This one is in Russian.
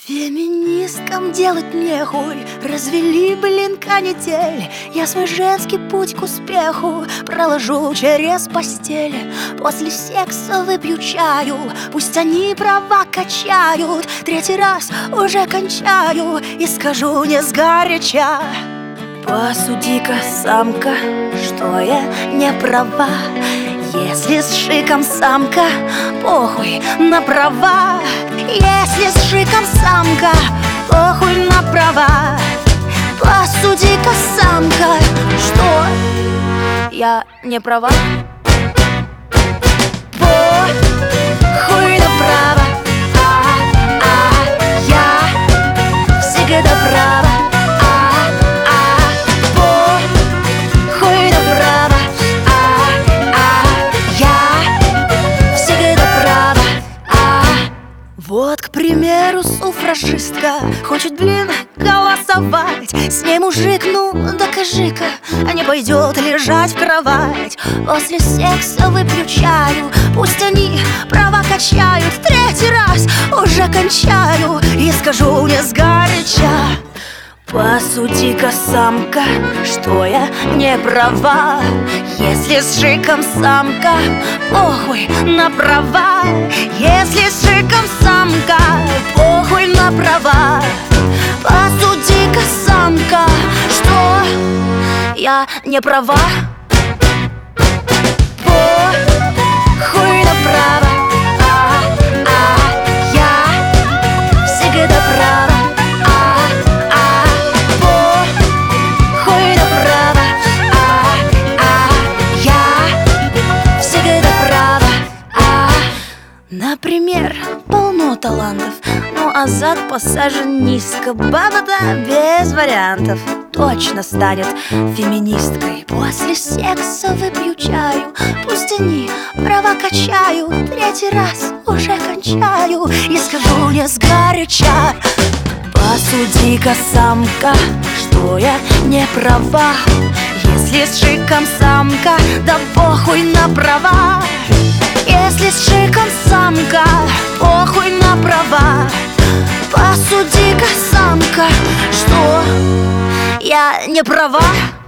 Феминисткам делать нехуй, развели, блин, канитель. Я свой женский путь к успеху проложу через постель. После секса выпью чаю, пусть они права качают. Третий раз уже кончаю и скажу не сгоряча: посуди-ка, самка, что я не права. Если с шиком самка, похуй на права. Если с шиком самка, похуй на права. Посуди-ка, самка, что я не права. Похуй на права, я всегда права. Вот, к примеру, суфражистка хочет, блин, голосовать. С ней мужик, ну докажи-ка, а не пойдет лежать в кровать. После секса выпью чаю, пусть они права качают. Третий раз уже кончаю и скажу не сгоряча: посуди-ка, самка, что я не права. Если с шиком самка, похуй на права. Если с шиком самка, похуй на права. Посуди-ка, самка, что я не права. Похуй на права, я всегда права. Например, полно талантов, ну а зад посажен низко. Баба-то без вариантов точно станет феминисткой. После секса выпью чаю, пусть они права качают. Третий раз уже кончаю и скажу не сгоряча: посуди-ка, самка, что я не права. Если с шиком самка, да похуй на права. Если с шиком самка, похуй на права. Посуди-ка, самка, что я не права.